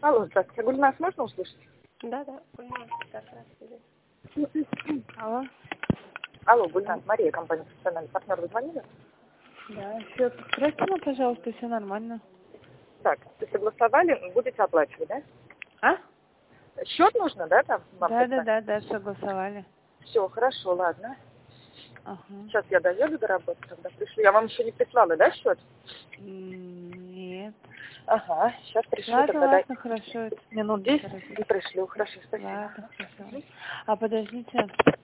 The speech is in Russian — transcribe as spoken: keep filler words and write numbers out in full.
Алло, здравствуйте. Гульнас можно услышать? Да, да, Гульнас, как раз или. Алло. Алло, Гульнас, Мария, компания «Профессиональный партнер». Вы звонили? Да, счет спроси, ну, пожалуйста, все нормально. Так, вы согласовали, будете оплачивать, да? А? Счет нужно, да, там? Вам Да, да, прислать? да, да, согласовали. Все, хорошо, ладно. Ага. Сейчас я доеду до работы, тогда пришлю. Я вам еще не прислала, да, счет? М, Нет. Ага, сейчас пришлю, Ладно, тогда дай ладно, хорошо. минут Не десять торопись. и пришлю. Хорошо, спасибо. Ладно, хорошо. А подождите.